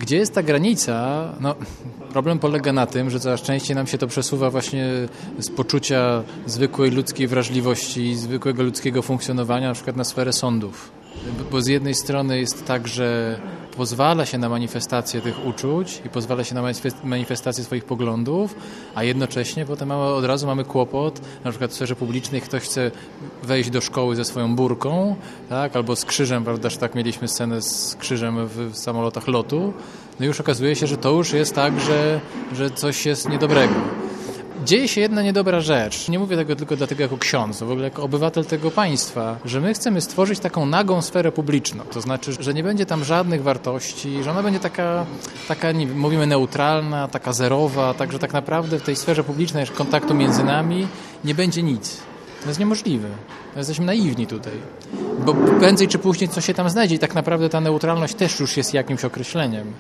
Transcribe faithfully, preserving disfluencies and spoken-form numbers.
Gdzie jest ta granica? No, problem polega na tym, że coraz częściej nam się to przesuwa właśnie z poczucia zwykłej ludzkiej wrażliwości, zwykłego ludzkiego funkcjonowania, na przykład na sferę sądów. Bo z jednej strony jest tak, że pozwala się na manifestację tych uczuć i pozwala się na manifestację swoich poglądów, a jednocześnie potem mamy, od razu mamy kłopot, na przykład w sferze publicznej ktoś chce wejść do szkoły ze swoją burką, tak, albo z krzyżem, prawda, że tak mieliśmy scenę z krzyżem w, w samolotach lotu, no i już okazuje się, że to już jest tak, że, że coś jest niedobrego. Dzieje się jedna niedobra rzecz. Nie mówię tego tylko dlatego jako ksiądz, w ogóle jako obywatel tego państwa, że my chcemy stworzyć taką nagą sferę publiczną. To znaczy, że nie będzie tam żadnych wartości, że ona będzie taka, taka nie wiem, mówimy neutralna, taka zerowa, tak, że tak naprawdę w tej sferze publicznej kontaktu między nami nie będzie nic. To jest niemożliwe. Jesteśmy naiwni tutaj. Bo prędzej czy później coś się tam znajdzie i tak naprawdę ta neutralność też już jest jakimś określeniem.